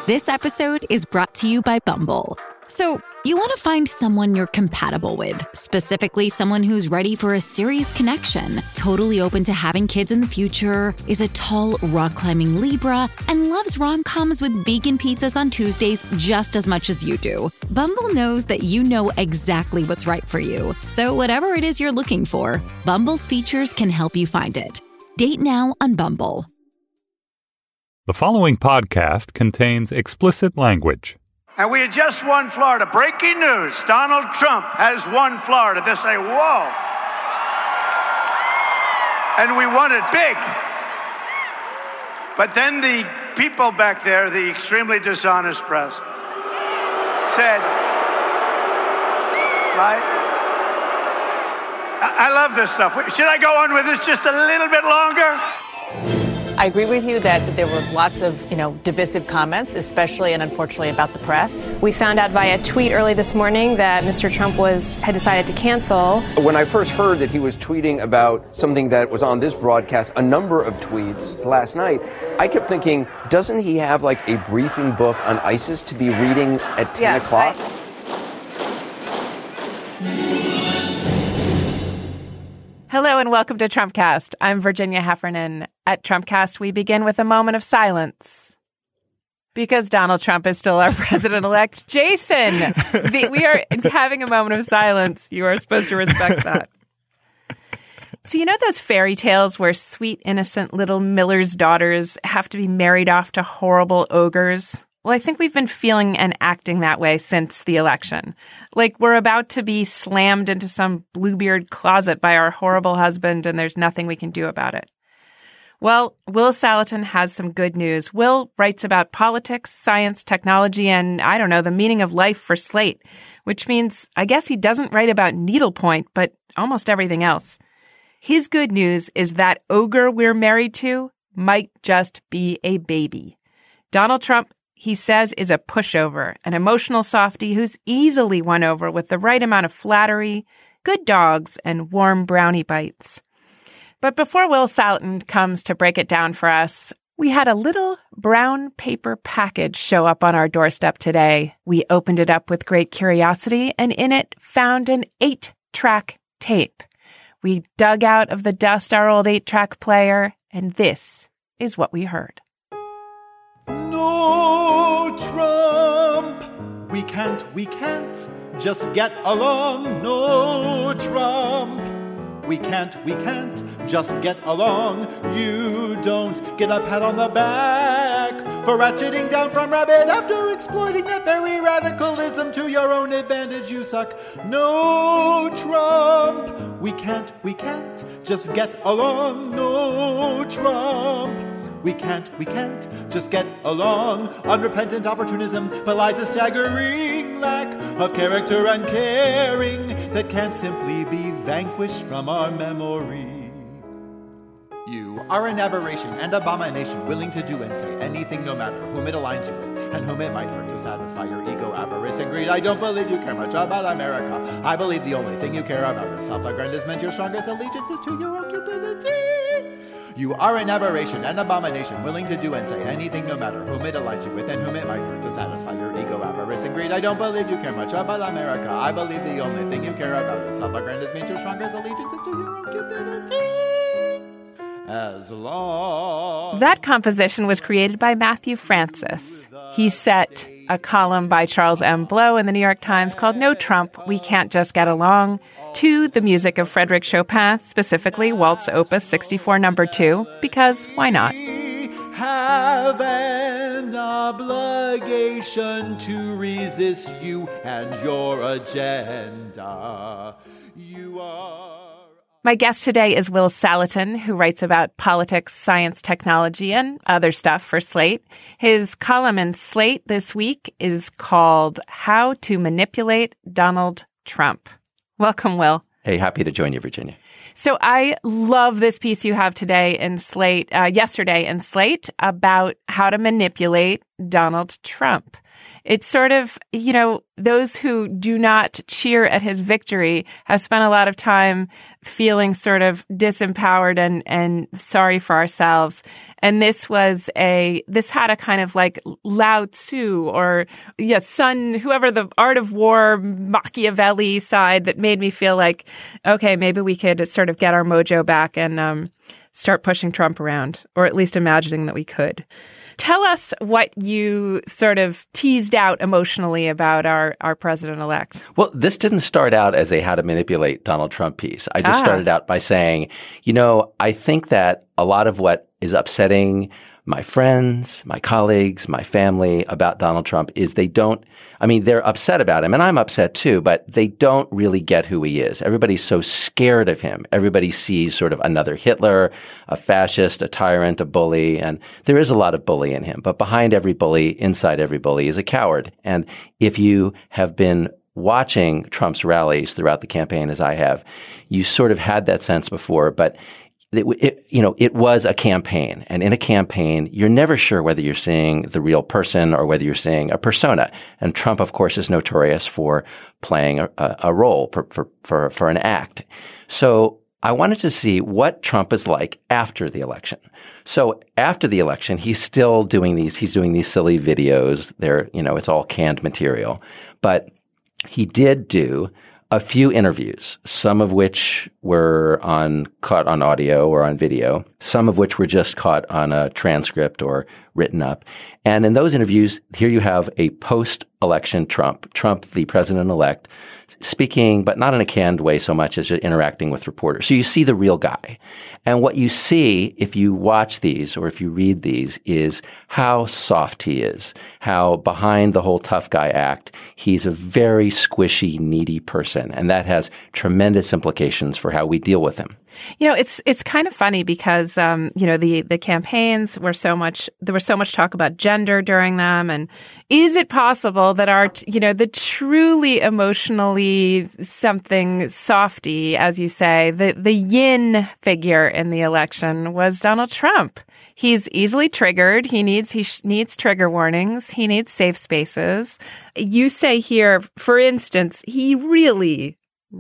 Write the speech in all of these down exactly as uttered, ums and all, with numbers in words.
This episode is brought to you by Bumble. So, you want to find someone you're compatible with, specifically someone who's ready for a serious connection, totally open to having kids in the future, is a tall, rock-climbing Libra, and loves rom-coms with vegan pizzas on Tuesdays just as much as you do. Bumble knows that you know exactly what's right for you. So whatever it is you're looking for, Bumble's features can help you find it. Date now on Bumble. The following podcast contains explicit language. And we had just won Florida. Breaking news, Donald Trump has won Florida. They say, whoa. And we won it big. But then the people back there, the extremely dishonest press, said, right? I, I love this stuff. Should I go on with this just a little bit longer? I agree with you that there were lots of, you know, divisive comments, especially and unfortunately about the press. We found out via tweet early this morning that Mister Trump was had decided to cancel. When I first heard that he was tweeting about something that was on this broadcast, a number of tweets last night, I kept thinking, doesn't he have like a briefing book on ISIS to be reading at ten yeah, o'clock? I- Hello and welcome to Trumpcast. I'm Virginia Heffernan. At Trumpcast, we begin with a moment of silence. Because Donald Trump is still our president-elect. Jason, the, we are having a moment of silence. You are supposed to respect that. So you know those fairy tales where sweet, innocent little miller's daughters have to be married off to horrible ogres? Well, I think we've been feeling and acting that way since the election. Like we're about to be slammed into some Bluebeard closet by our horrible husband, and there's nothing we can do about it. Well, Will Saletan has some good news. Will writes about politics, science, technology, and, I don't know, the meaning of life for Slate, which means I guess he doesn't write about needlepoint, but almost everything else. His good news is that ogre we're married to might just be a baby. Donald Trump, he says, is a pushover, an emotional softie who's easily won over with the right amount of flattery, good dogs, and warm brownie bites. But before Will Saletan comes to break it down for us, we had a little brown paper package show up on our doorstep today. We opened it up with great curiosity, and in it found an eight-track tape. We dug out of the dust our old eight-track player, and this is what we heard. No, Trump, we can't, we can't just get along. No, Trump, we can't, we can't just get along. You don't get a pat on the back for ratcheting down from rabbit after exploiting that very radicalism to your own advantage. You suck. No, Trump, we can't, we can't just get along. No, Trump, we can't, we can't just get along. Unrepentant opportunism belies a staggering lack of character and caring that can't simply be vanquished from our memory. You are an aberration and abomination, willing to do and say anything no matter whom it aligns you with and whom it might hurt to satisfy your ego, avarice, and greed. I don't believe you care much about America. I believe the only thing you care about is self-aggrandizement. Your strongest allegiance is to your own cupidity. You are an aberration and abomination, willing to do and say anything no matter whom it aligns you with and whom it might hurt to satisfy your ego, avarice, and greed. I don't believe you care much about America. I believe the only thing you care about is self-aggrandizement. Your strongest allegiance is to your own cupidity. As long... That composition was created by Matthew Francis. He set a column by Charles M. Blow in the New York Times called No Trump, We Can't Just Get Along, to the music of Frédéric Chopin, specifically Waltz Opus sixty-four number two, because why not? Have an obligation to resist you and your agenda. You are... My guest today is Will Saletan, who writes about politics, science, technology, and other stuff for Slate. His column in Slate this week is called How to Manipulate Donald Trump. Welcome, Will. Hey, happy to join you, Virginia. So I love this piece you have today in Slate, uh, yesterday in Slate, about how to manipulate Donald Trump. it's sort of, you know, those who do not cheer at his victory have spent a lot of time feeling sort of disempowered and, and sorry for ourselves. And this was a, this had a kind of like Lao Tzu or, yeah, Sun, whoever the Art of War, Machiavelli side that made me feel like, okay, maybe we could sort of get our mojo back and um, start pushing Trump around, or at least imagining that we could. Tell us what you sort of teased out emotionally about our, our president-elect. Well, this didn't start out as a how to manipulate Donald Trump piece. I just ah. started out by saying, you know, I think that a lot of what is upsetting my friends, my colleagues, my family about Donald Trump is they don't, I mean, they're upset about him, and I'm upset too, but they don't really get who he is. Everybody's so scared of him. Everybody sees sort of another Hitler, a fascist, a tyrant, a bully, and there is a lot of bully in him. But behind every bully, inside every bully is a coward. And if you have been watching Trump's rallies throughout the campaign, as I have, you sort of had that sense before, but It, it, you know, it was a campaign. And in a campaign, you're never sure whether you're seeing the real person or whether you're seeing a persona. And Trump, of course, is notorious for playing a, a role, for, for, for, for an act. So I wanted to see what Trump is like after the election. So after the election, he's still doing these, he's doing these silly videos. They're, you know, it's all canned material. But he did do a few interviews, some of which were on caught on audio or on video, some of which were just caught on a transcript or written up. And in those interviews, here you have a post-election Trump, Trump, the president-elect, speaking, but not in a canned way so much as just interacting with reporters. So you see the real guy. And what you see if you watch these or if you read these is how soft he is, how behind the whole tough guy act, he's a very squishy, needy person. And that has tremendous implications for how we deal with him. You know, it's it's kind of funny because, um, you know, the, the campaigns were so much, there was so much talk about gender during them. And is it possible that our, you know, the truly emotionally something softy, as you say, the, the yin figure in the election was Donald Trump? He's easily triggered. He needs he sh- needs trigger warnings. He needs safe spaces. You say here, for instance, he really,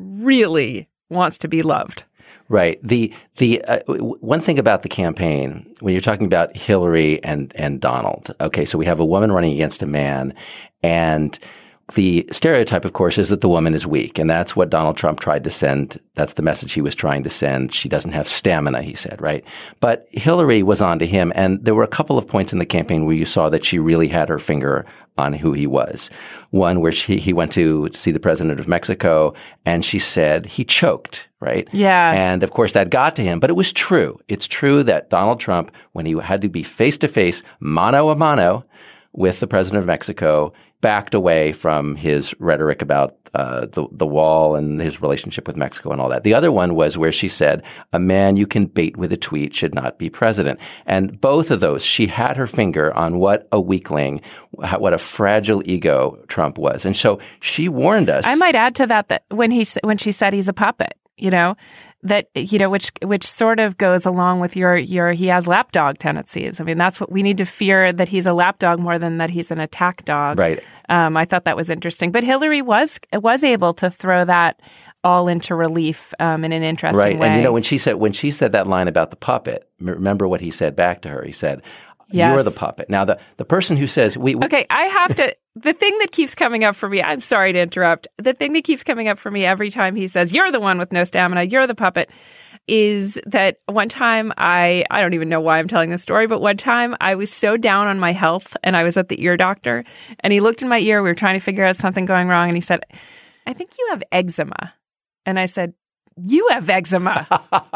really wants to be loved. Right. The the uh, one thing about the campaign, when you're talking about Hillary and and Donald, okay, so we have a woman running against a man, and the stereotype, of course, is that the woman is weak, and that's what Donald Trump tried to send. That's the message he was trying to send. She doesn't have stamina, he said, right? But Hillary was on to him, and there were a couple of points in the campaign where you saw that she really had her finger on who he was. One where she, he went to see the president of Mexico, and she said he choked, right? Yeah. And of course that got to him, but it was true. It's true that Donald Trump, when he had to be face to face, mano a mano with the president of Mexico, backed away from his rhetoric about uh, the the wall and his relationship with Mexico and all that. The other one was where she said, a man you can bait with a tweet should not be president. And both of those, she had her finger on what a weakling, what a fragile ego Trump was. And so she warned us. I might add to that that when he when she said he's a puppet, you know, that, you know, which which sort of goes along with your, your he has lapdog tendencies. I mean, that's what we need to fear, that he's a lapdog more than that he's an attack dog. Right. Um, I thought that was interesting. But Hillary was was able to throw that all into relief um, in an interesting right. way. And, you know, when she said when she said that line about the puppet, remember what he said back to her? He said, yes. You're the puppet. Now, the, the person who says we, we Okay, I have to – the thing that keeps coming up for me – I'm sorry to interrupt. The thing that keeps coming up for me every time he says, you're the one with no stamina, you're the puppet – is that one time I, I don't even know why I'm telling this story, but one time I was so down on my health and I was at the ear doctor and he looked in my ear. We were trying to figure out something going wrong. And he said, I think you have eczema. And I said, you have eczema.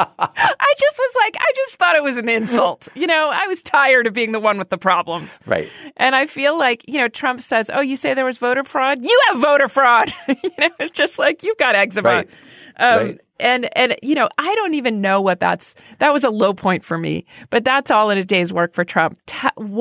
I just was like, I just thought it was an insult. You know, I was tired of being the one with the problems. Right. And I feel like, you know, Trump says, oh, you say there was voter fraud? You have voter fraud. You know, it's just like, you've got eczema. Right. Um, right. And, and, you know, I don't even know what that's, that was a low point for me, but that's all in a day's work for Trump. Ta- what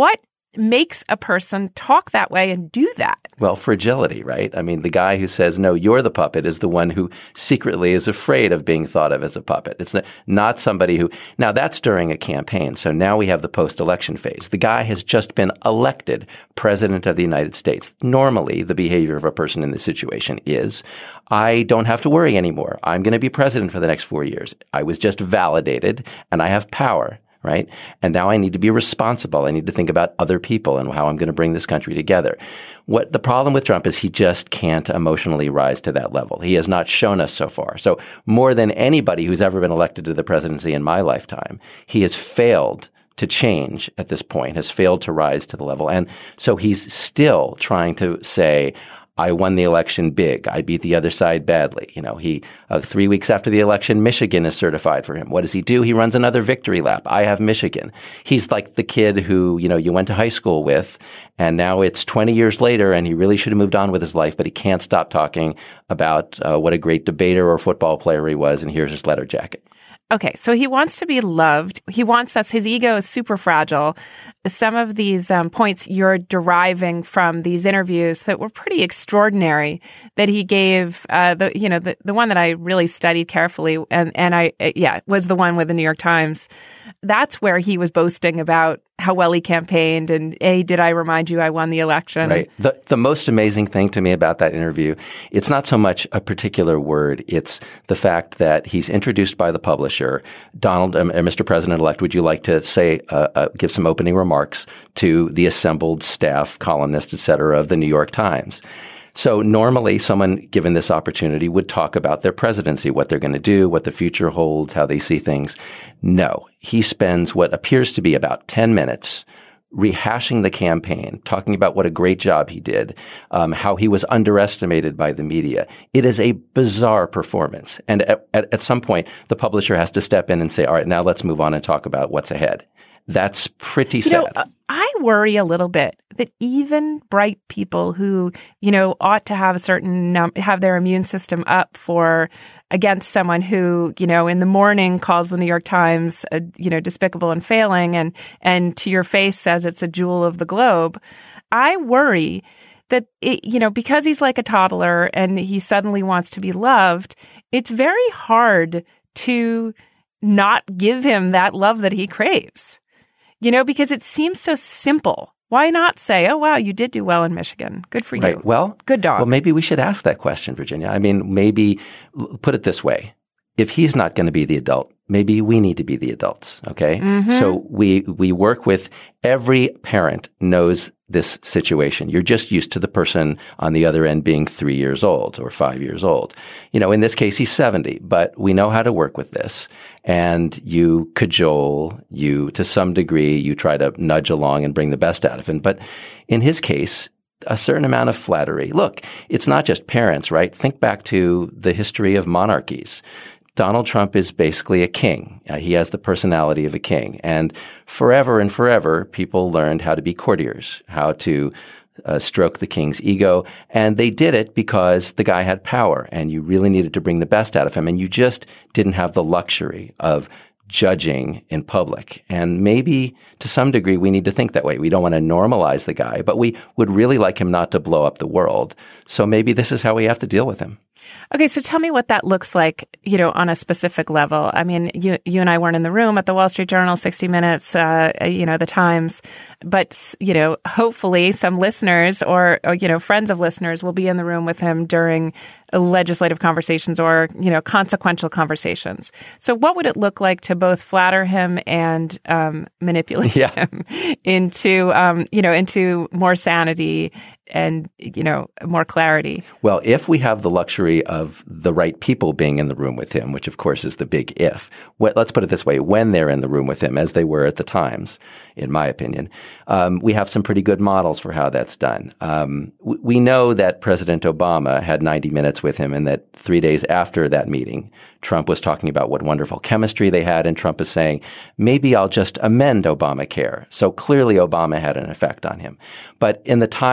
makes a person talk that way and do that? Well, fragility, right? I mean, the guy who says, no, you're the puppet is the one who secretly is afraid of being thought of as a puppet. It's not somebody who – now, that's during a campaign. So now we have the post-election phase. The guy has just been elected president of the United States. Normally, the behavior of a person in this situation is, I don't have to worry anymore. I'm going to be president for the next four years. I was just validated and I have power. Right? And now I need to be responsible. I need to think about other people and how I'm going to bring this country together. What the problem with Trump is he just can't emotionally rise to that level. He has not shown us so far. So more than anybody who's ever been elected to the presidency in my lifetime, he has failed to change at this point, has failed to rise to the level. And so he's still trying to say, I won the election big. I beat the other side badly. You know, he uh, three weeks after the election, Michigan is certified for him. What does he do? He runs another victory lap. I have Michigan. He's like the kid who, you know, you went to high school with, and now it's twenty years later, and he really should have moved on with his life, but he can't stop talking about uh, what a great debater or football player he was, and here's his letter jacket. Okay, so he wants to be loved. He wants us. His ego is super fragile. Some of these um, points you're deriving from these interviews that were pretty extraordinary that he gave. Uh, the you know the, the one that I really studied carefully, and and I yeah was the one with the New York Times. That's where he was boasting about how well he campaigned and, hey, did I remind you I won the election? Right. The, the most amazing thing to me about that interview, it's not so much a particular word. It's the fact that he's introduced by the publisher. Donald, um, Mister President-elect, would you like to say, uh, uh, give some opening remarks to the assembled staff, columnists, et cetera, of the New York Times? So normally someone given this opportunity would talk about their presidency, what they're going to do, what the future holds, how they see things. No, he spends what appears to be about ten minutes rehashing the campaign, talking about what a great job he did, um, how he was underestimated by the media. It is a bizarre performance. And at, at, at some point, the publisher has to step in and say, all right, now let's move on and talk about what's ahead. That's pretty sad. You know, uh, I worry a little bit that even bright people who, you know, ought to have a certain um, have their immune system up for against someone who, you know, in the morning calls the New York Times, uh, you know, despicable and failing, and and to your face says it's a jewel of the globe. I worry that, it, you know, because he's like a toddler and he suddenly wants to be loved, it's very hard to not give him that love that he craves. You know, because it seems so simple. Why not say, oh, wow, you did do well in Michigan. Good for you. Right. Well, good dog. Well, maybe we should ask that question, Virginia. I mean, maybe put it this way. If he's not going to be the adult, maybe we need to be the adults, okay? Mm-hmm. So we we work with every parent knows this situation. You're just used to the person on the other end being three years old or five years old. You know, in this case, he's seventy, but we know how to work with this. And you cajole, you, to some degree, you try to nudge along and bring the best out of him. But in his case, a certain amount of flattery. Look, it's not just parents, right? Think back to the history of monarchies. Donald Trump is basically a king. Uh, he has the personality of a king. And forever and forever, people learned how to be courtiers, how to uh, stroke the king's ego. And they did it because the guy had power and you really needed to bring the best out of him. And you just didn't have the luxury of judging in public. And maybe to some degree, we need to think that way. We don't want to normalize the guy, but we would really like him not to blow up the world. So maybe this is how we have to deal with him. Okay, so tell me what that looks like, you know, on a specific level. I mean, you you and I weren't in the room at the Wall Street Journal, sixty minutes, uh, you know, the Times, but, you know, hopefully some listeners or, or, you know, friends of listeners will be in the room with him during legislative conversations or, you know, consequential conversations. So what would it look like to both flatter him and um, manipulate yeah. him into, um, you know, into more sanity and, you know, more clarity? Well, if we have the luxury of the right people being in the room with him, which of course is the big if, well, let's put it this way, when they're in the room with him, as they were at the Times, in my opinion, um, we have some pretty good models for how that's done. Um, w- we know that President Obama had ninety minutes with him and that three days after that meeting, Trump was talking about what wonderful chemistry they had, and Trump is saying, maybe I'll just amend Obamacare. So clearly Obama had an effect on him. But in the Times transcript,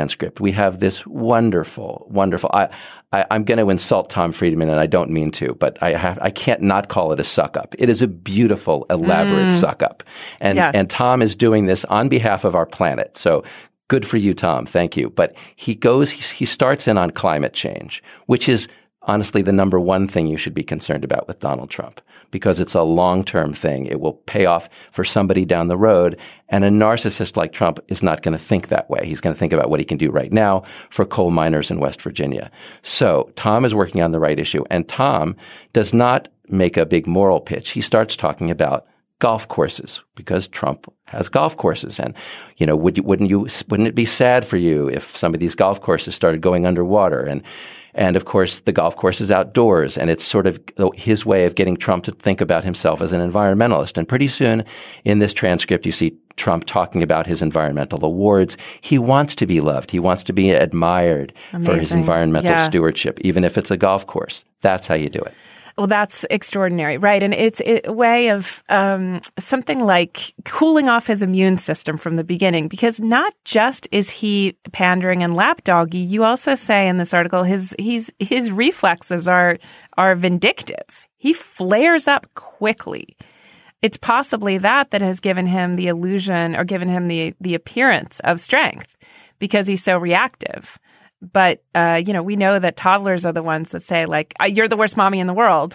transcript, we have this wonderful, wonderful. I, I, I'm going to insult Tom Friedman, and I don't mean to, but I have I can't not call it a suck up. It is a beautiful, elaborate mm. suck up, and yeah. and Tom is doing this on behalf of our planet. So good for you, Tom. Thank you. But he goes, he, he starts in on climate change, which is honestly the number one thing you should be concerned about with Donald Trump, because it's a long-term thing. It will pay off for somebody down the road. And a narcissist like Trump is not going to think that way. He's going to think about what he can do right now for coal miners in West Virginia. So Tom is working on the right issue. And Tom does not make a big moral pitch. He starts talking about golf courses, because Trump has golf courses. And, you know, would you, wouldn't you, wouldn't it be sad for you if some of these golf courses started going underwater? And And, of course, the golf course is outdoors, and it's sort of his way of getting Trump to think about himself as an environmentalist. And pretty soon in this transcript, you see Trump talking about his environmental awards. He wants to be loved. He wants to be admired Amazing. For his environmental yeah. stewardship, even if it's a golf course. That's how you do it. Well, that's extraordinary, right? And it's a way of um, something like cooling off his immune system from the beginning, because not just is he pandering and lapdoggy, you also say in this article his he's his reflexes are are vindictive. He flares up quickly. It's possibly that that has given him the illusion or given him the the appearance of strength, because he's so reactive. But, uh, you know, we know that toddlers are the ones that say, like, you're the worst mommy in the world,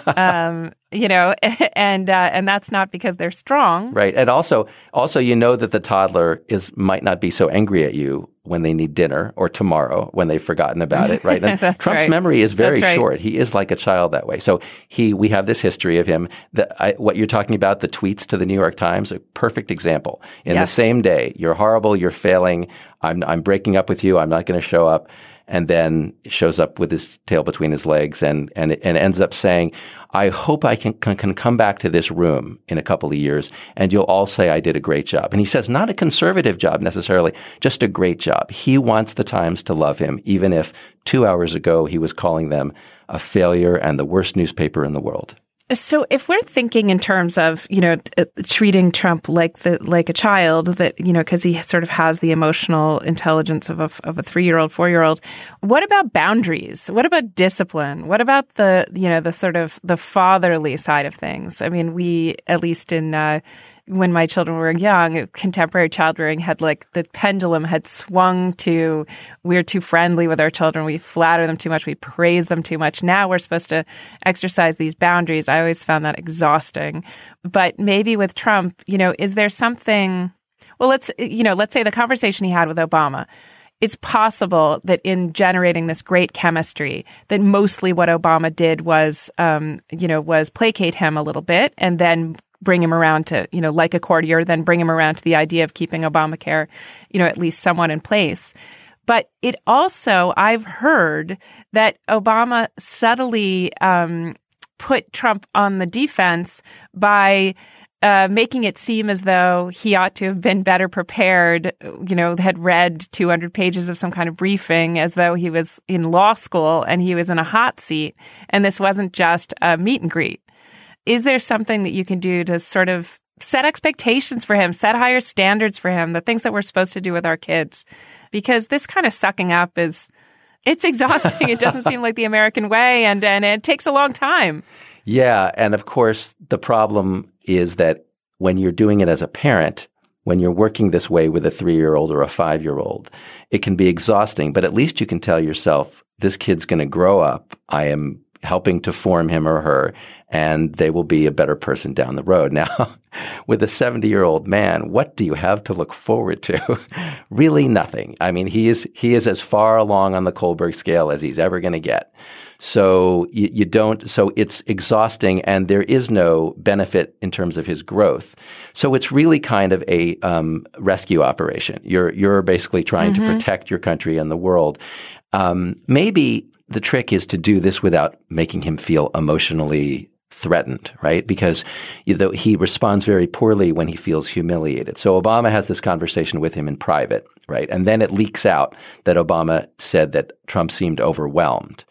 um, you know, and uh, and that's not because they're strong. Right. And also, also, you know that the toddler is might not be so angry at you when they need dinner or tomorrow when they've forgotten about it. Right. And Trump's right. memory is very right. short. He is like a child that way. So he we have this history of him. That I, what you're talking about, the tweets to the New York Times, a perfect example. In yes. the same day, you're horrible, you're failing. I'm I'm breaking up with you. I'm not going to show up. And then shows up with his tail between his legs and and and ends up saying, I hope I can, can can come back to this room in a couple of years and you'll all say I did a great job. And he says not a conservative job necessarily, just a great job. He wants the Times to love him, even if two hours ago he was calling them a failure and the worst newspaper in the world. So if we're thinking in terms of, you know, t- treating Trump like the like a child, that, you know, because he sort of has the emotional intelligence of a, of a three-year-old, four-year-old, what about boundaries? What about discipline? What about the, you know, the sort of the fatherly side of things? I mean, we, at least in uh, when my children were young, contemporary child rearing had like the pendulum had swung to we're too friendly with our children. We flatter them too much. We praise them too much. Now we're supposed to exercise these boundaries. I always found that exhausting. But maybe with Trump, you know, is there something, well, let's, you know, let's say the conversation he had with Obama. It's possible that in generating this great chemistry, that mostly what Obama did was, um, you know, was placate him a little bit and then bring him around to, you know, like a courtier, then bring him around to the idea of keeping Obamacare, you know, at least somewhat in place. But it also, I've heard that Obama subtly um, put Trump on the defense by uh, making it seem as though he ought to have been better prepared, you know, had read two hundred pages of some kind of briefing as though he was in law school and he was in a hot seat. And this wasn't just a meet and greet. Is there something that you can do to sort of set expectations for him, set higher standards for him, the things that we're supposed to do with our kids? Because this kind of sucking up is, it's exhausting. It doesn't seem like the American way, and, and it takes a long time. Yeah. And of course, the problem is that when you're doing it as a parent, when you're working this way with a three-year-old or a five-year-old, it can be exhausting. But at least you can tell yourself, this kid's going to grow up. I am helping to form him or her, and they will be a better person down the road. Now, with a seventy-year-old man, what do you have to look forward to? Really nothing. I mean, he is he is as far along on the Kohlberg scale as he's ever going to get. So you, you don't, so it's exhausting, and there is no benefit in terms of his growth. So it's really kind of a um, rescue operation. You're you're basically trying mm-hmm. to protect your country and the world. Um, maybe the trick is to do this without making him feel emotionally threatened, right? Because you know, he responds very poorly when he feels humiliated. So Obama has this conversation with him in private, right? And then it leaks out that Obama said that Trump seemed overwhelmed.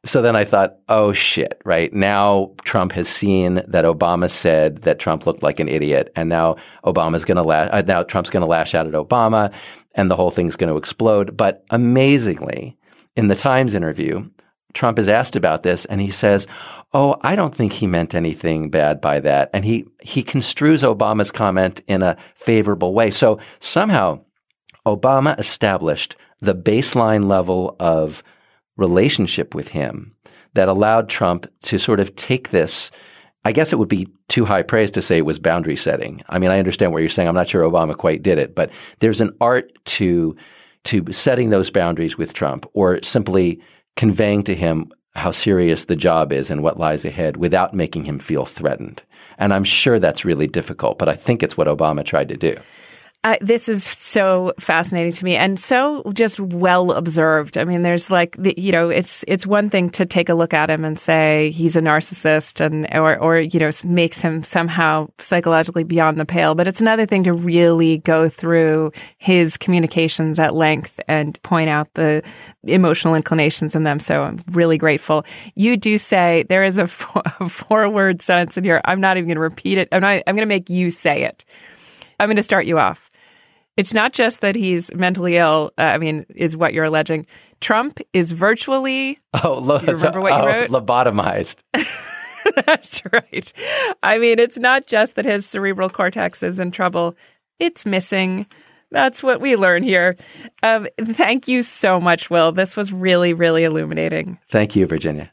So then I thought, oh shit, right? Now Trump has seen that Obama said that Trump looked like an idiot, and now Obama's going to la- uh, now Trump's going to lash out at Obama, and the whole thing's going to explode. But amazingly, in the Times interview, Trump is asked about this, and he says, "Oh, I don't think he meant anything bad by that," and he he construes Obama's comment in a favorable way. So somehow, Obama established the baseline level of relationship with him that allowed Trump to sort of take this. I guess it would be too high praise to say it was boundary setting. I mean, I understand what you're saying. I'm not sure Obama quite did it, but there's an art to to setting those boundaries with Trump, or simply conveying to him how serious the job is and what lies ahead without making him feel threatened. And I'm sure that's really difficult, but I think it's what Obama tried to do. Uh, this is so fascinating to me and so just well observed. I mean, there's like, the, you know, it's it's one thing to take a look at him and say he's a narcissist and or, or, you know, makes him somehow psychologically beyond the pale. But it's another thing to really go through his communications at length and point out the emotional inclinations in them. So I'm really grateful. You do say there is a, four, a four-word sentence in here. I'm not even going to repeat it. I'm not, I'm going to make you say it. I'm going to start you off. It's not just that he's mentally ill, uh, I mean, is what you're alleging. Trump is virtually, oh, lo- you remember what oh, you wrote? Lobotomized. That's right. I mean, it's not just that his cerebral cortex is in trouble. It's missing. That's what we learn here. Um, thank you so much, Will. This was really, really illuminating. Thank you, Virginia.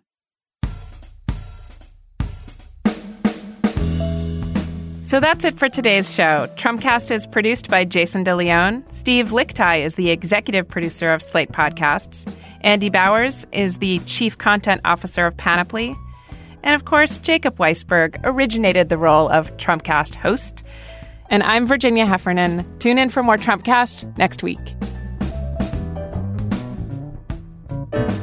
So that's it for today's show. Trumpcast is produced by Jason DeLeon. Steve Lickteig is the executive producer of Slate Podcasts. Andy Bowers is the chief content officer of Panoply. And of course, Jacob Weisberg originated the role of Trumpcast host. And I'm Virginia Heffernan. Tune in for more Trumpcast next week.